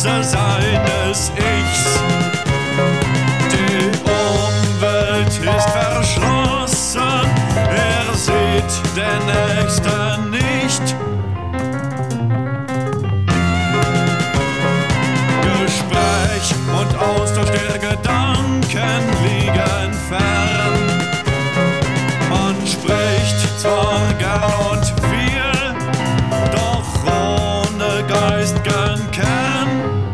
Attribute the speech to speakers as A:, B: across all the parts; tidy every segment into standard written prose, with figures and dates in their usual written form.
A: Reise seines Ichs. Die Umwelt ist verschlossen, er sieht den Nächsten nicht. Gespräch und Austausch der Gedanken liegen fern. Man spricht zwar gern und viel, doch ohne geistigen Kern.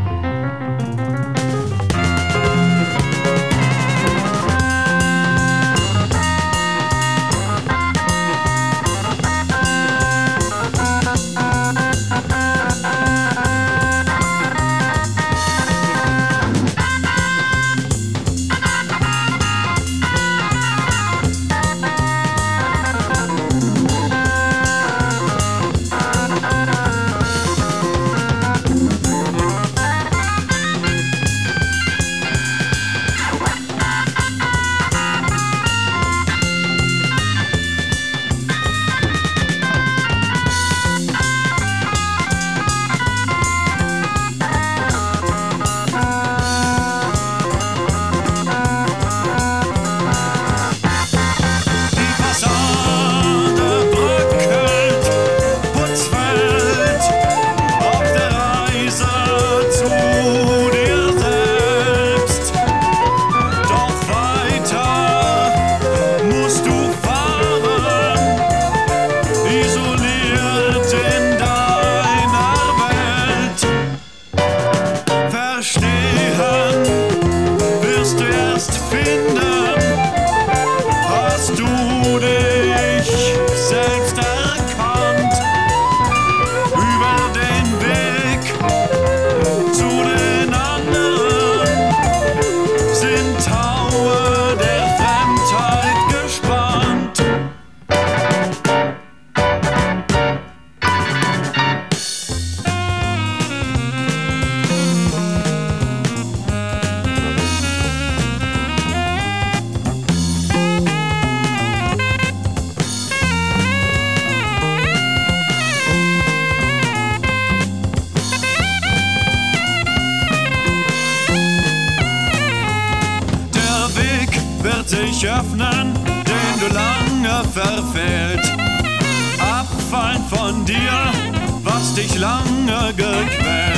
A: Sich öffnen, den du lange verfehlt. Abfallen von dir, was dich lange gequält.